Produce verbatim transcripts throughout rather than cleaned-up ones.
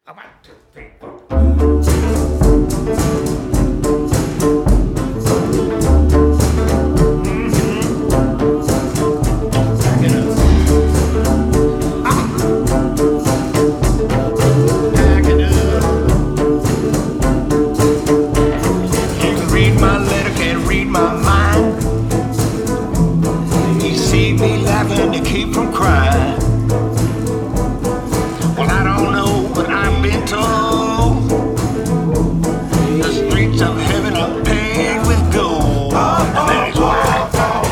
A one, two, three, four. To keep from crying. Well, I don't know, but I've been told the streets of heaven are paved with gold, and that is why I'm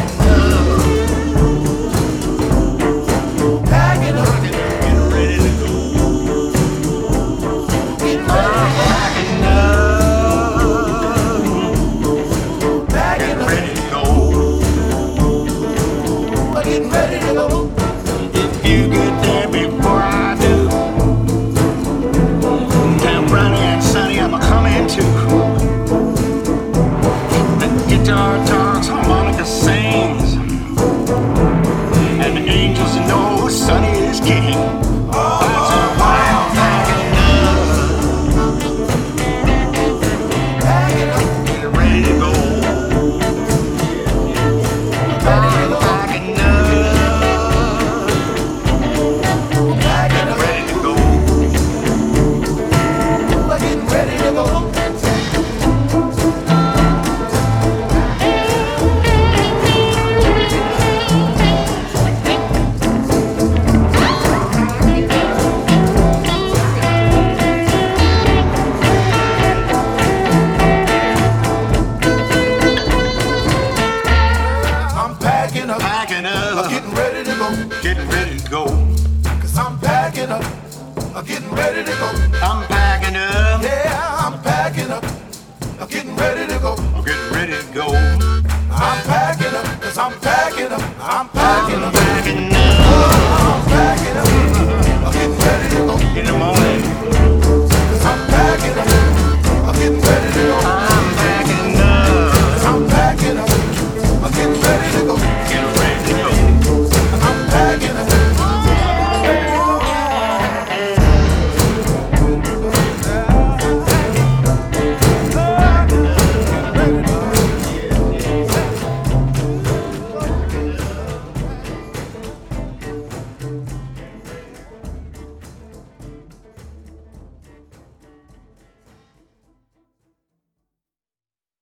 packing up, getting ready to go. I'm packing up, getting ready to go. Getting ready to go. If you get there before I do, damn brownie and sunny, I'm a coming too. The guitar talks, harmonica sings, and the angels know Sonny is king. That's why I'm packing up, packing up, getting ready to go. Packing up, I'm getting ready to go. Getting ready to go. Cause I'm packing up, I'm getting ready to go. I'm packing up. Yeah, I'm packing up, I'm getting ready to go. I'm getting ready to go. I'm packing up, cause I'm packing up, I'm packing up. I'm packing up.